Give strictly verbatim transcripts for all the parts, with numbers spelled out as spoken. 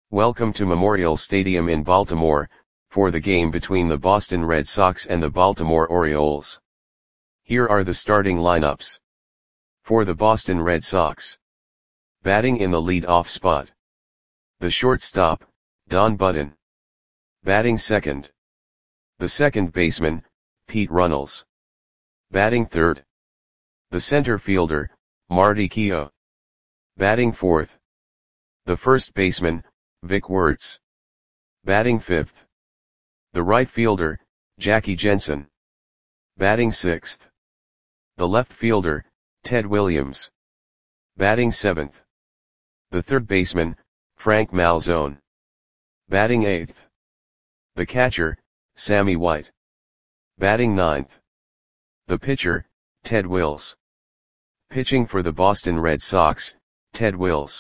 Welcome to Memorial Stadium in Baltimore, for the game between the Boston Red Sox and the Baltimore Orioles. Here are the starting lineups. For the Boston Red Sox. Batting in the lead-off spot. The shortstop, Don Button. Batting second. The second baseman, Pete Runnels. Batting third. The center fielder, Marty Keough. Batting fourth. The first baseman, Vic Wertz. Batting fifth. The right fielder, Jackie Jensen. Batting sixth. The left fielder, Ted Williams. Batting seventh. The third baseman, Frank Malzone. Batting eighth. The catcher, Sammy White. Batting ninth. The pitcher, Ted Wills. Pitching for the Boston Red Sox, Ted Wills.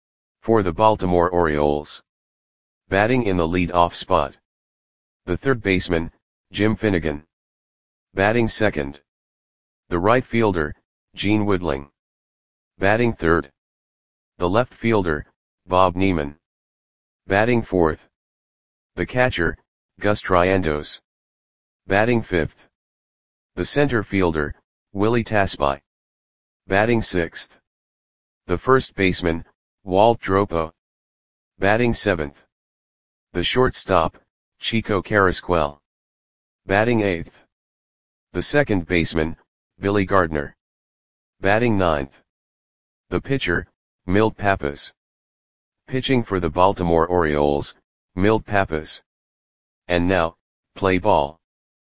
For the Baltimore Orioles. Batting in the lead-off spot. The third baseman, Jim Finnegan. Batting second. The right fielder, Gene Woodling. Batting third. The left fielder, Bob Neiman. Batting fourth. The catcher, Gus Triandos. Batting fifth. The center fielder, Willie Tasby. Batting sixth. The first baseman, Walt Dropo. Batting seventh. The shortstop, Chico Carrasquel. Batting eighth. The second baseman, Billy Gardner. Batting ninth. The pitcher, Milt Pappas. Pitching for the Baltimore Orioles, Milt Pappas. And now, play ball.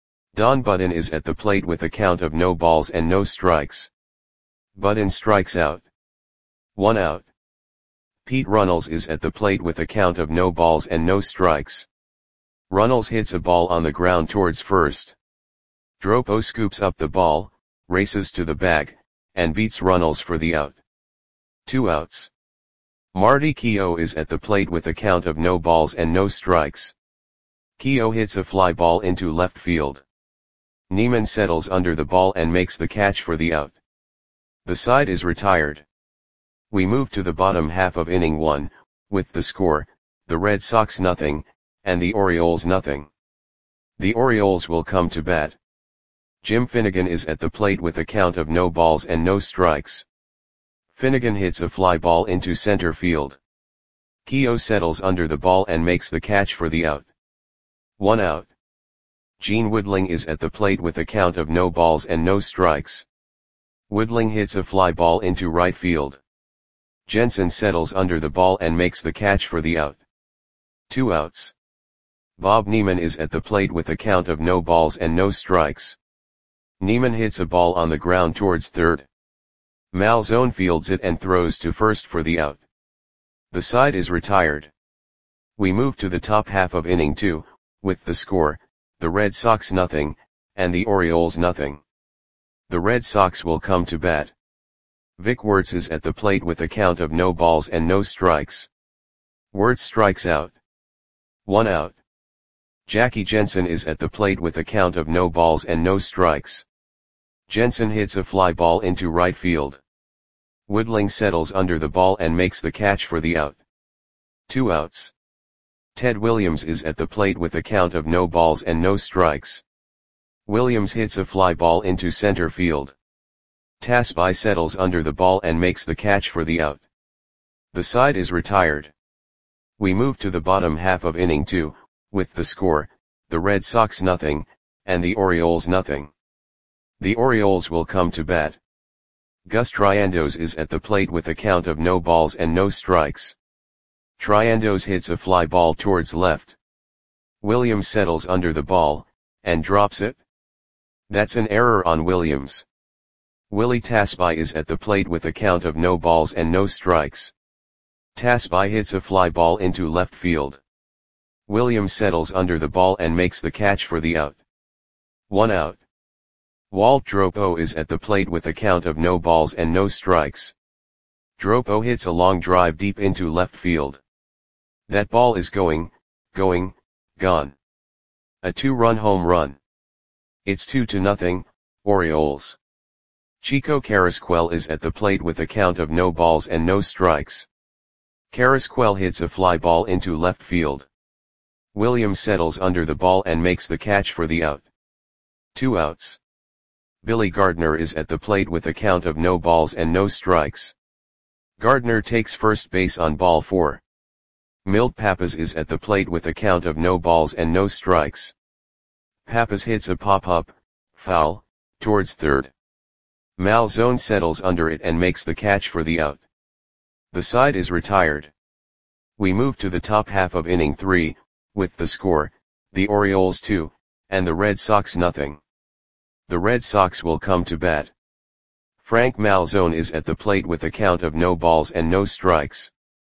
Don Button is at the plate with a count of no balls and no strikes. Button strikes out. One out. Pete Runnels is at the plate with a count of no balls and no strikes. Runnels hits a ball on the ground towards first. Dropo scoops up the ball, races to the bag, and beats Runnels for the out. Two outs. Marty Keough is at the plate with a count of no balls and no strikes. Keough hits a fly ball into left field. Neiman settles under the ball and makes the catch for the out. The side is retired. We move to the bottom half of inning one, with the score, the Red Sox nothing, and the Orioles nothing. The Orioles will come to bat. Jim Finnegan is at the plate with a count of no balls and no strikes. Finnegan hits a fly ball into center field. Keough settles under the ball and makes the catch for the out. One out. Gene Woodling is at the plate with a count of no balls and no strikes. Woodling hits a fly ball into right field. Jensen settles under the ball and makes the catch for the out. Two outs. Bob Neiman is at the plate with a count of no balls and no strikes. Neiman hits a ball on the ground towards third. Malzone fields it and throws to first for the out. The side is retired. We move to the top half of inning two, with the score, the Red Sox nothing, and the Orioles nothing. The Red Sox will come to bat. Vic Wertz is at the plate with a count of no balls and no strikes. Wertz strikes out. One out. Jackie Jensen is at the plate with a count of no balls and no strikes. Jensen hits a fly ball into right field. Woodling settles under the ball and makes the catch for the out. Two outs. Ted Williams is at the plate with a count of no balls and no strikes. Williams hits a fly ball into center field. Tasby settles under the ball and makes the catch for the out. The side is retired. We move to the bottom half of inning two, with the score, the Red Sox nothing, and the Orioles nothing. The Orioles will come to bat. Gus Triandos is at the plate with a count of no balls and no strikes. Triandos hits a fly ball towards left. Williams settles under the ball, and drops it. That's an error on Williams. Willie Tasby is at the plate with a count of no balls and no strikes. Tasby hits a fly ball into left field. Williams settles under the ball and makes the catch for the out. One out. Walt Dropo is at the plate with a count of no balls and no strikes. Dropo hits a long drive deep into left field. That ball is going, going, gone. A two-run home run. It's two to nothing, Orioles. Chico Carrasquel is at the plate with a count of no balls and no strikes. Carrasquel hits a fly ball into left field. Williams settles under the ball and makes the catch for the out. Two outs. Billy Gardner is at the plate with a count of no balls and no strikes. Gardner takes first base on ball four. Milt Pappas is at the plate with a count of no balls and no strikes. Pappas hits a pop-up, foul, towards third. Malzone settles under it and makes the catch for the out. The side is retired. We move to the top half of inning three, with the score, the Orioles two, and the Red Sox nothing. The Red Sox will come to bat. Frank Malzone is at the plate with a count of no balls and no strikes.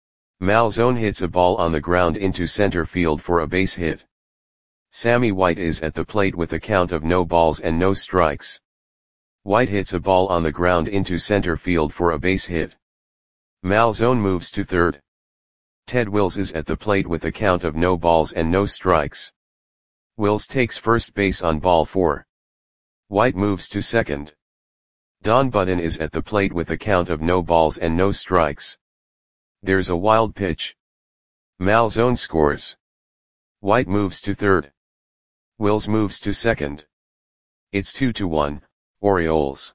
Malzone hits a ball on the ground into center field for a base hit. Sammy White is at the plate with a count of no balls and no strikes. White hits a ball on the ground into center field for a base hit. Malzone moves to third. Ted Wills is at the plate with a count of no balls and no strikes. Wills takes first base on ball four. White moves to second. Don Button is at the plate with a count of no balls and no strikes. There's a wild pitch. Malzone scores. White moves to third. Wills moves to second. It's two to one, Orioles.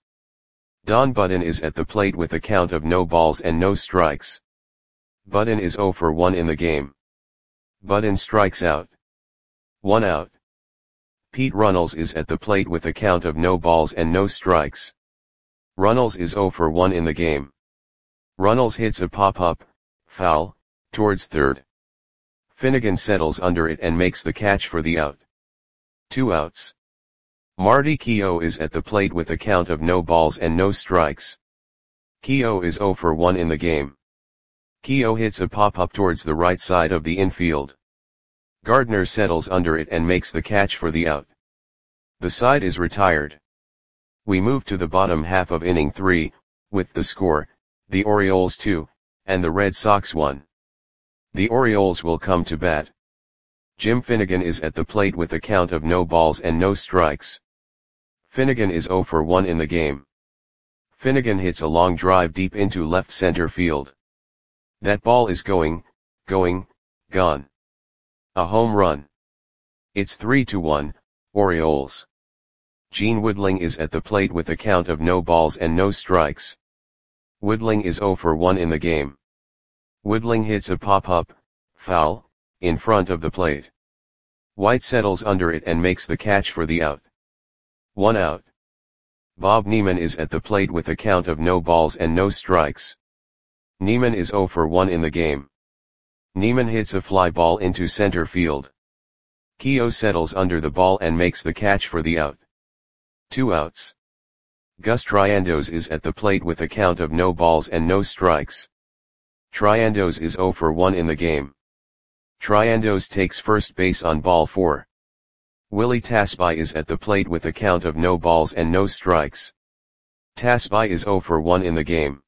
Don Button is at the plate with a count of no balls and no strikes. Button is zero for one in the game. Button strikes out. One out. Pete Runnels is at the plate with a count of no balls and no strikes. Runnels is zero for one in the game. Runnels hits a pop-up, foul, towards third. Finnegan settles under it and makes the catch for the out. Two outs. Marty Keough is at the plate with a count of no balls and no strikes. Keough is zero for one in the game. Keough hits a pop-up towards the right side of the infield. Gardner settles under it and makes the catch for the out. The side is retired. We move to the bottom half of inning three, with the score, the Orioles two, and the Red Sox one. The Orioles will come to bat. Jim Finnegan is at the plate with a count of no balls and no strikes. Finnegan is zero for one in the game. Finnegan hits a long drive deep into left center field. That ball is going, going, gone. A home run. It's three to one, Orioles. Gene Woodling is at the plate with a count of no balls and no strikes. Woodling is zero for one in the game. Woodling hits a pop-up, foul, in front of the plate. White settles under it and makes the catch for the out. One out. Bob Neiman is at the plate with a count of no balls and no strikes. Neiman is zero for one in the game. Neiman hits a fly ball into center field. Keough settles under the ball and makes the catch for the out. Two outs. Gus Triandos is at the plate with a count of no balls and no strikes. Triandos is zero for one in the game. Triandos takes first base on ball four. Willie Tasby is at the plate with a count of no balls and no strikes. Tasby is zero for one in the game.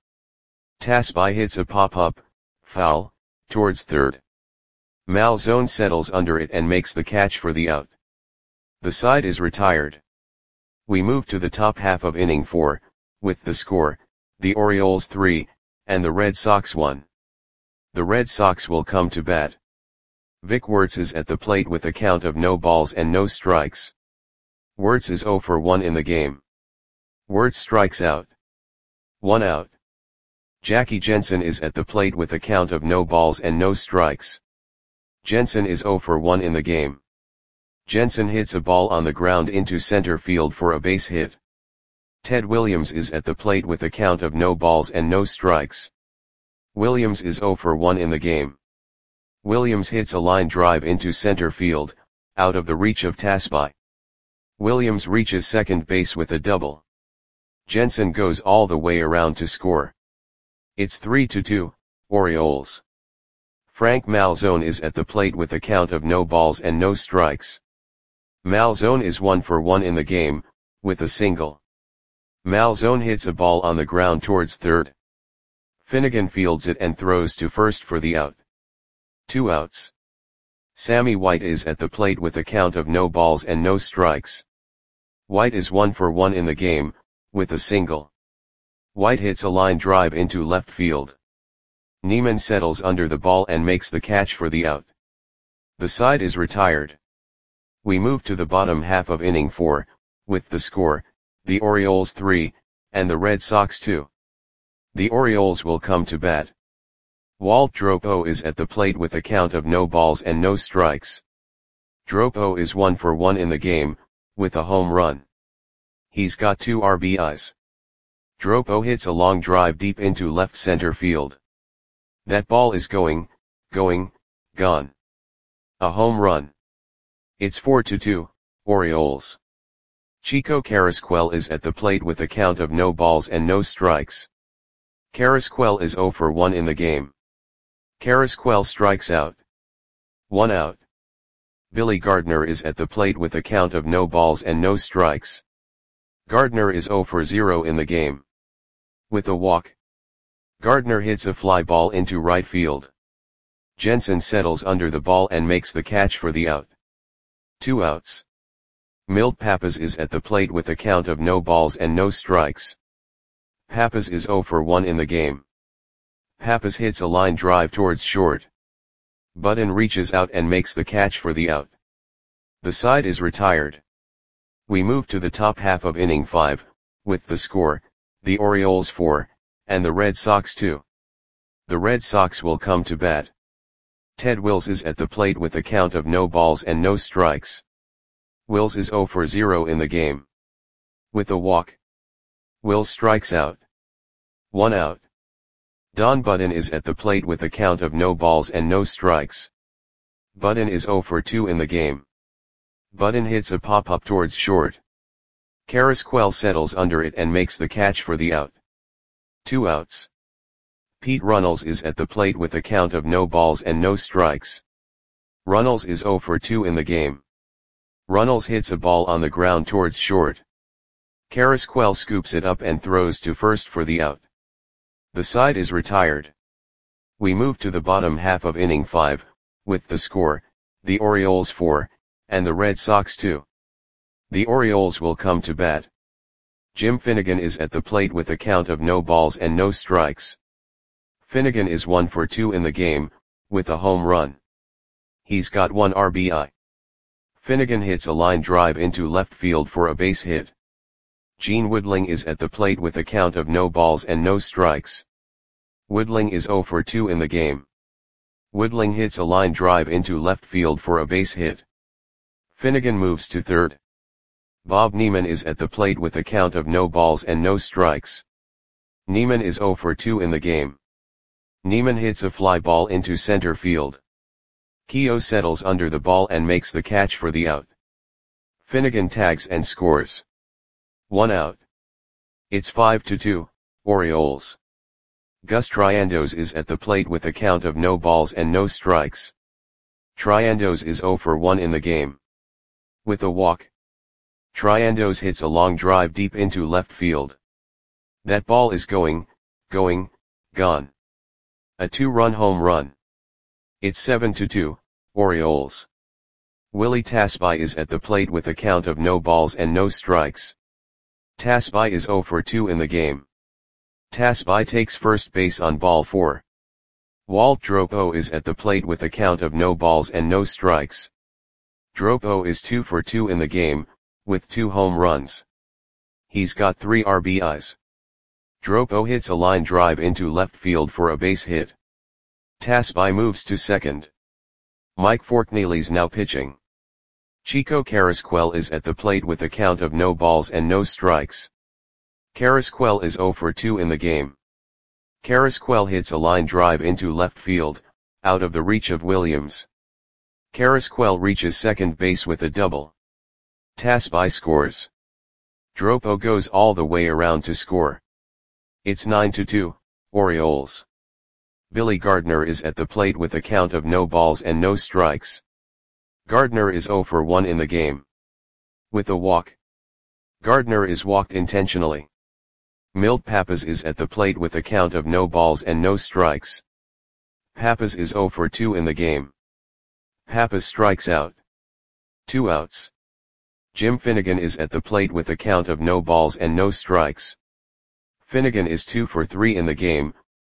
Tasby hits a pop-up, foul, towards third. Malzone settles under it and makes the catch for the out. The side is retired. We move to the top half of inning four, with the score, the Orioles three, and the Red Sox one. The Red Sox will come to bat. Vic Wertz is at the plate with a count of no balls and no strikes. Wertz is zero for one in the game. Wertz strikes out. One out. Jackie Jensen is at the plate with a count of no balls and no strikes. Jensen is zero for one in the game. Jensen hits a ball on the ground into center field for a base hit. Ted Williams is at the plate with a count of no balls and no strikes. Williams is zero for one in the game. Williams hits a line drive into center field, out of the reach of Tasby. Williams reaches second base with a double. Jensen goes all the way around to score. It's three to two, Orioles. Frank Malzone is at the plate with a count of no balls and no strikes. Malzone is one for one in the game, with a single. Malzone hits a ball on the ground towards third. Finnegan fields it and throws to first for the out. Two outs. Sammy White is at the plate with a count of no balls and no strikes. White is one for one in the game, with a single. White hits a line drive into left field. Neiman settles under the ball and makes the catch for the out. The side is retired. We move to the bottom half of inning four, with the score, the Orioles three, and the Red Sox two. The Orioles will come to bat. Walt Dropo is at the plate with a count of no balls and no strikes. Dropo is one for one in the game, with a home run. He's got two R B Is. Dropo hits a long drive deep into left center field. That ball is going, going, gone. A home run. It's four to two, Orioles. Chico Carrasquel is at the plate with a count of no balls and no strikes. Carrasquel is zero for one in the game. Carrasquel strikes out. One out. Billy Gardner is at the plate with a count of no balls and no strikes. Gardner is zero for zero in the game. With a walk. Gardner hits a fly ball into right field. Jensen settles under the ball and makes the catch for the out. Two outs. Milt Pappas is at the plate with a count of no balls and no strikes. Pappas is zero for one in the game. Pappas hits a line drive towards short. Button reaches out and makes the catch for the out. The side is retired. We move to the top half of inning five, with the score, the Orioles four, and the Red Sox two. The Red Sox will come to bat. Ted Wills is at the plate with a count of no balls and no strikes. Wills is zero for zero in the game. With a walk. Wills strikes out. One out. Don Button is at the plate with a count of no balls and no strikes. Button is zero for two in the game. Button hits a pop-up towards short. Carrasquel settles under it and makes the catch for the out. Two outs. Pete Runnels is at the plate with a count of no balls and no strikes. Runnels is zero for two in the game. Runnels hits a ball on the ground towards short. Carrasquel scoops it up and throws to first for the out. The side is retired. We move to the bottom half of inning five, with the score, the Orioles four, and the Red Sox two. The Orioles will come to bat. Jim Finnegan is at the plate with a count of no balls and no strikes. Finnegan is one for two in the game, with a home run. He's got one R B I. Finnegan hits a line drive into left field for a base hit. Gene Woodling is at the plate with a count of no balls and no strikes. Woodling is zero for two in the game. Woodling hits a line drive into left field for a base hit. Finnegan moves to third. Bob Neiman is at the plate with a count of no balls and no strikes. Neiman is zero for two in the game. Neiman hits a fly ball into center field. Keough settles under the ball and makes the catch for the out. Finnegan tags and scores. One out. It's five to two, Orioles. Gus Triandos is at the plate with a count of no balls and no strikes. Triandos is zero for one in the game. With a walk. Triandos hits a long drive deep into left field. That ball is going, going, gone. A two-run home run. It's seven to two, Orioles. Willie Tasby is at the plate with a count of no balls and no strikes. Tasby is zero for two in the game. Tasby takes first base on ball four. Walt Dropo is at the plate with a count of no balls and no strikes. Dropo is two for two in the game, with two home runs. He's got three R B Is. Dropo hits a line drive into left field for a base hit. Tasby moves to second. Mike Forkneely's now pitching. Chico Carrasquel is at the plate with a count of no balls and no strikes. Carrasquel is zero for two in the game. Carrasquel hits a line drive into left field, out of the reach of Williams. Carrasquel reaches second base with a double. Tasby scores. Dropo goes all the way around to score. It's nine to two, Orioles. Billy Gardner is at the plate with a count of no balls and no strikes. Gardner is zero for one in the game. With a walk. Gardner is walked intentionally. Milt Pappas is at the plate with a count of no balls and no strikes. Pappas is zero for two in the game. Pappas strikes out. Two outs. Jim Finnegan is at the plate with a count of no balls and no strikes. Finnegan is two for three in the game,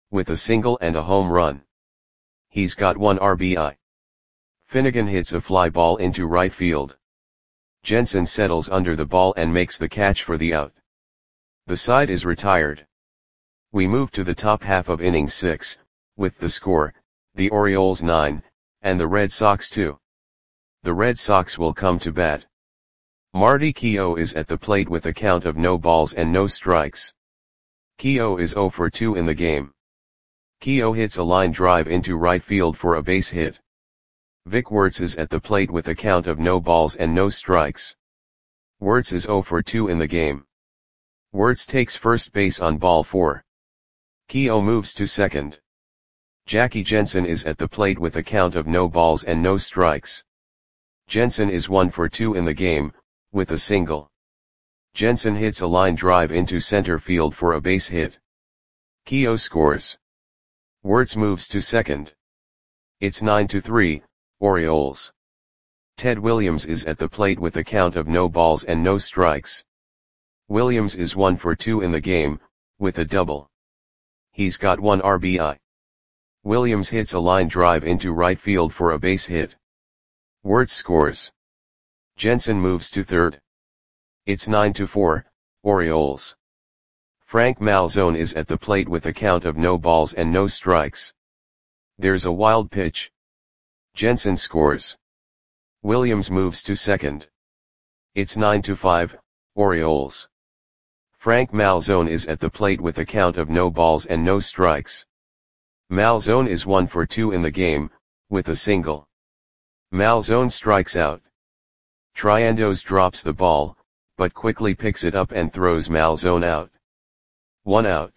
with a single and a home run. He's got one R B I. Finnegan hits a fly ball into right field. Jensen settles under the ball and makes the catch for the out. The side is retired. We move to the top half of inning six, with the score, the Orioles nine, and the Red Sox two. The Red Sox will come to bat. Marty Keough is at the plate with a count of no balls and no strikes. Keough is oh for two in the game. Keough hits a line drive into right field for a base hit. Vic Wertz is at the plate with a count of no balls and no strikes. Wertz is oh for two in the game. Wertz takes first base on ball four. Keough moves to second. Jackie Jensen is at the plate with a count of no balls and no strikes. Jensen is one for two in the game, with a single. Jensen hits a line drive into center field for a base hit. Keough scores. Wertz moves to second. It's nine to three, Orioles. Ted Williams is at the plate with a count of no balls and no strikes. Williams is one for two in the game, with a double. He's got one R B I. Williams hits a line drive into right field for a base hit. Wertz scores. Jensen moves to third. It's nine to four, Orioles. Frank Malzone is at the plate with a count of no balls and no strikes. There's a wild pitch. Jensen scores. Williams moves to second. It's nine to five, Orioles. Frank Malzone is at the plate with a count of no balls and no strikes. Malzone is one for two in the game, with a single. Malzone strikes out. Triandos drops the ball, but quickly picks it up and throws Malzone out. One out.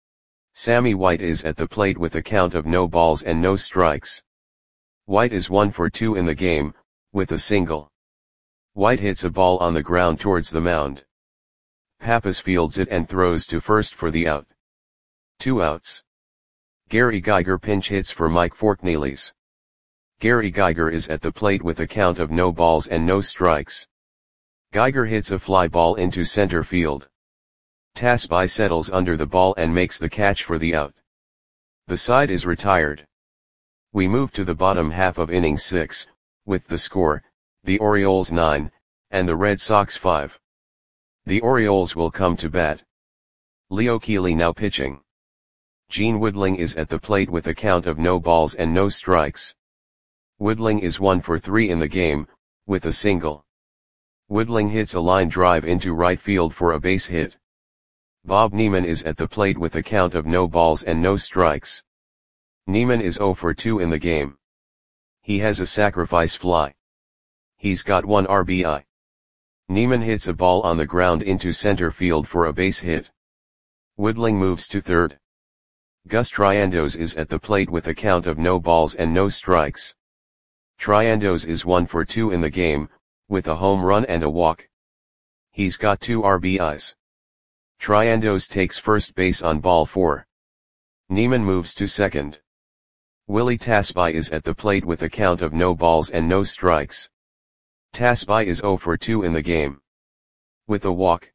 Sammy White is at the plate with a count of no balls and no strikes. White is one for two in the game, with a single. White hits a ball on the ground towards the mound. Pappas fields it and throws to first for the out. Two outs. Gary Geiger pinch hits for Mike Forknelis. Gary Geiger is at the plate with a count of no balls and no strikes. Geiger hits a fly ball into center field. Tasby settles under the ball and makes the catch for the out. The side is retired. We move to the bottom half of inning six, with the score, the Orioles nine, and the Red Sox five. The Orioles will come to bat. Leo Keeley now pitching. Gene Woodling is at the plate with a count of no balls and no strikes. Woodling is one for three in the game, with a single. Woodling hits a line drive into right field for a base hit. Bob Neiman is at the plate with a count of no balls and no strikes. Neiman is oh for two in the game. He has a sacrifice fly. He's got one R B I. Neiman hits a ball on the ground into center field for a base hit. Woodling moves to third. Gus Triandos is at the plate with a count of no balls and no strikes. Triandos is one for two in the game, with a home run and a walk. He's got two R B Is. Triandos takes first base on ball four. Neiman moves to second. Willie Tasby is at the plate with a count of no balls and no strikes. Tasby is oh for two in the game. With a walk.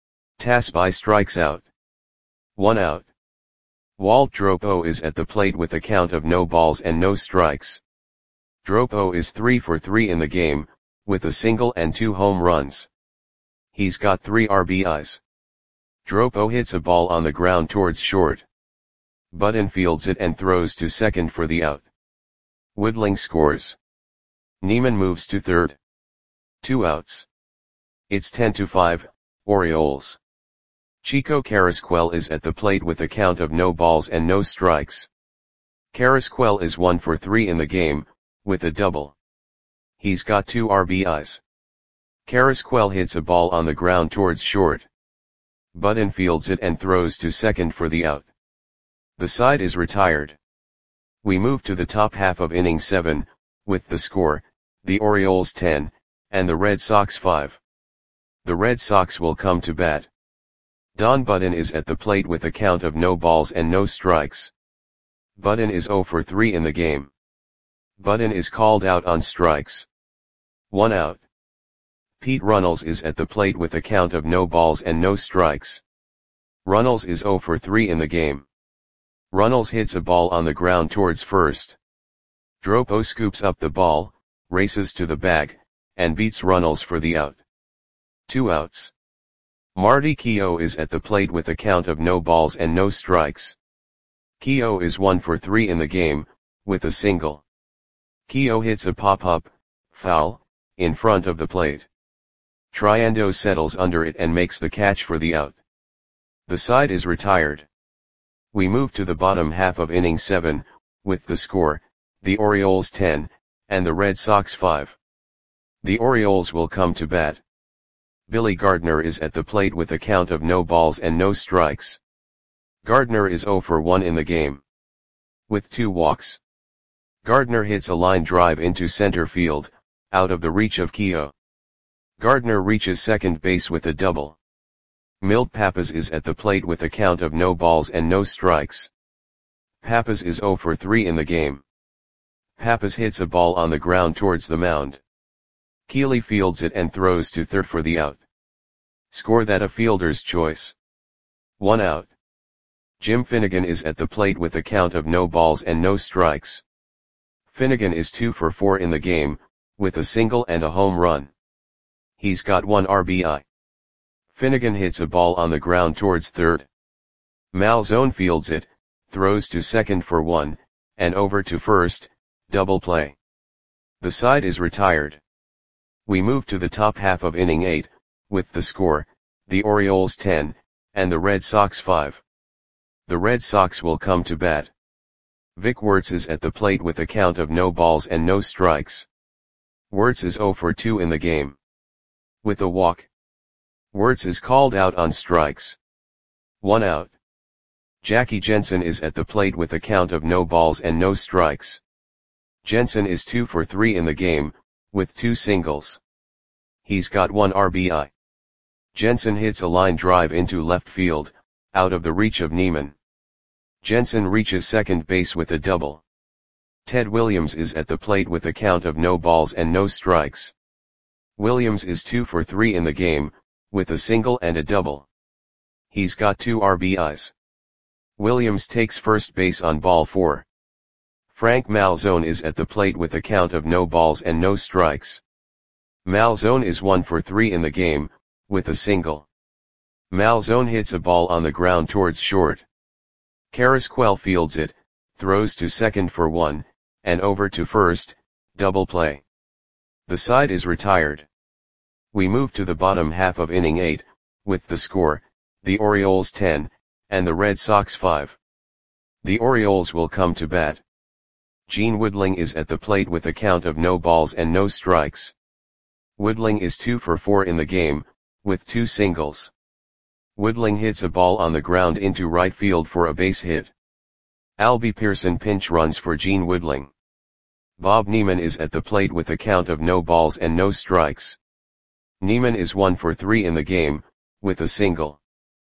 Tasby strikes out. One out. Walt Dropo is at the plate with a count of no balls and no strikes. Dropo is three for three in the game, with a single and two home runs. He's got three R B Is. Dropo hits a ball on the ground towards short. Button fields it and throws to second for the out. Woodling scores. Neiman moves to third. Two outs. It's ten to five, Orioles. Chico Carrasquel is at the plate with a count of no balls and no strikes. Carrasquel is one for three in the game, with a double. He's got two R B Is. Carrasquel hits a ball on the ground towards short. Button fields it and throws to second for the out. The side is retired. We move to the top half of inning seven, with the score, the Orioles ten, and the Red Sox five. The Red Sox will come to bat. Don Button is at the plate with a count of no balls and no strikes. Button is oh for three in the game. Button is called out on strikes. One out. Pete Runnels is at the plate with a count of no balls and no strikes. Runnels is oh for three in the game. Runnels hits a ball on the ground towards first. Dropo scoops up the ball, races to the bag, and beats Runnels for the out. Two outs. Marty Keogh is at the plate with a count of no balls and no strikes. Keogh is one for three in the game, with a single. Keogh hits a pop-up, foul, in front of the plate. Triando settles under it and makes the catch for the out. The side is retired. We move to the bottom half of inning seven, with the score, the Orioles ten, and the Red Sox five. The Orioles will come to bat. Billy Gardner is at the plate with a count of no balls and no strikes. Gardner is zero for one in the game, with two walks. Gardner hits a line drive into center field, out of the reach of Keogh. Gardner reaches second base with a double. Milt Pappas is at the plate with a count of no balls and no strikes. Pappas is zero for three in the game. Pappas hits a ball on the ground towards the mound. Keeley fields it and throws to third for the out. Score that a fielder's choice. One out. Jim Finnegan is at the plate with a count of no balls and no strikes. Finnegan is two for four in the game, with a single and a home run. He's got one R B I. Finnegan hits a ball on the ground towards third. Malzone fields it, throws to second for one, and over to first, double play. The side is retired. We move to the top half of inning eight, with the score, the Orioles ten, and the Red Sox five. The Red Sox will come to bat. Vic Wertz is at the plate with a count of no balls and no strikes. Wertz is zero for two in the game, with a walk. Wertz is called out on strikes. One out. Jackie Jensen is at the plate with a count of no balls and no strikes. Jensen is two for three in the game, with two singles. He's got one R B I. Jensen hits a line drive into left field, out of the reach of Neiman. Jensen reaches second base with a double. Ted Williams is at the plate with a count of no balls and no strikes. Williams is two for three in the game, with a single and a double. He's got two R B Is. Williams takes first base on ball four. Frank Malzone is at the plate with a count of no balls and no strikes. Malzone is one for three in the game, with a single. Malzone hits a ball on the ground towards short. Carrasquel fields it, throws to second for one, and over to first, double play. The side is retired. We move to the bottom half of inning eight, with the score, the Orioles ten, and the Red Sox five. The Orioles will come to bat. Gene Woodling is at the plate with a count of no balls and no strikes. Woodling is two for four in the game, with two singles. Woodling hits a ball on the ground into right field for a base hit. Albie Pearson pinch runs for Gene Woodling. Bob Neiman is at the plate with a count of no balls and no strikes. Neiman is one for three in the game, with a single.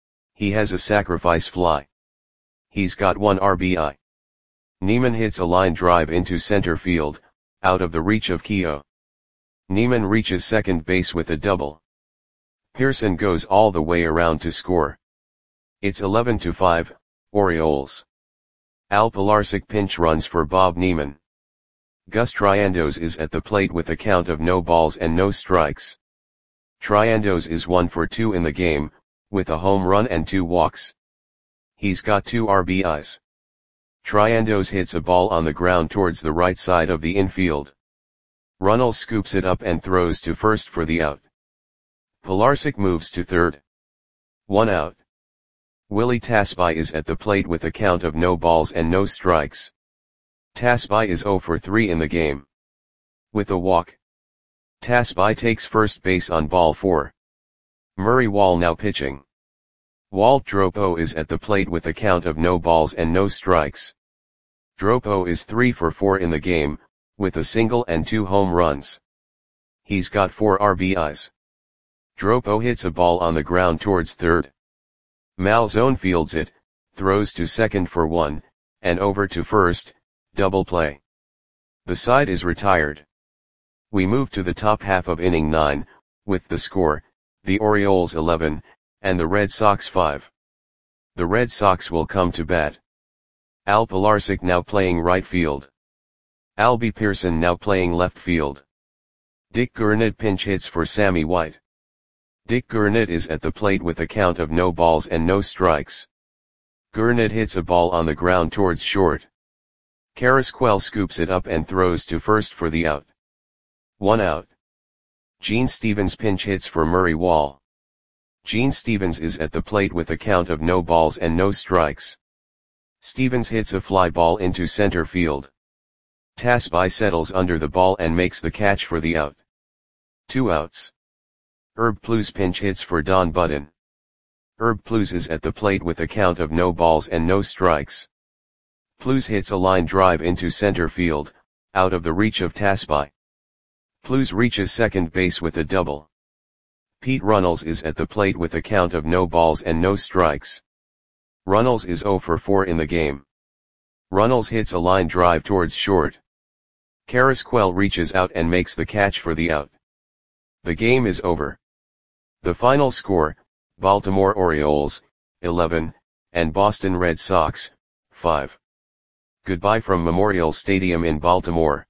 He has a sacrifice fly. He's got one R B I. Neiman hits a line drive into center field, out of the reach of Keogh. Neiman reaches second base with a double. Pearson goes all the way around to score. It's eleven to five, Orioles. Al Pilarczyk pinch runs for Bob Neiman. Gus Triandos is at the plate with a count of no balls and no strikes. Triandos is one for two in the game, with a home run and two walks. He's got two R B Is. Triandos hits a ball on the ground towards the right side of the infield. Runnels scoops it up and throws to first for the out. Pilarczyk moves to third. One out. Willie Tasby is at the plate with a count of no balls and no strikes. Tasby is zero for three in the game, with a walk. Tasby takes first base on ball four. Murray Wall now pitching. Walt Dropo is at the plate with a count of no balls and no strikes. Dropo is three for four in the game, with a single and two home runs. He's got four R B Is. Dropo hits a ball on the ground towards third. Malzone fields it, throws to second for one, and over to first, double play. The side is retired. We move to the top half of inning nine, with the score, the Orioles eleven, and the Red Sox five. The Red Sox will come to bat. Al Pilarczyk now playing right field. Albie Pearson now playing left field. Dick Gurnett pinch hits for Sammy White. Dick Gurnett is at the plate with a count of no balls and no strikes. Gurnett hits a ball on the ground towards short. Carrasquel scoops it up and throws to first for the out. One out. Gene Stevens pinch hits for Murray Wall. Gene Stevens is at the plate with a count of no balls and no strikes. Stevens hits a fly ball into center field. Tasby settles under the ball and makes the catch for the out. Two outs. Herb Plews pinch hits for Don Budden. Herb Plews is at the plate with a count of no balls and no strikes. Plews hits a line drive into center field, out of the reach of Tasby. Plews reaches second base with a double. Pete Runnels is at the plate with a count of no balls and no strikes. Runnels is oh for four in the game. Runnels hits a line drive towards short. Carrasquel reaches out and makes the catch for the out. The game is over. The final score, Baltimore Orioles, eleven, and Boston Red Sox, five. Goodbye from Memorial Stadium in Baltimore.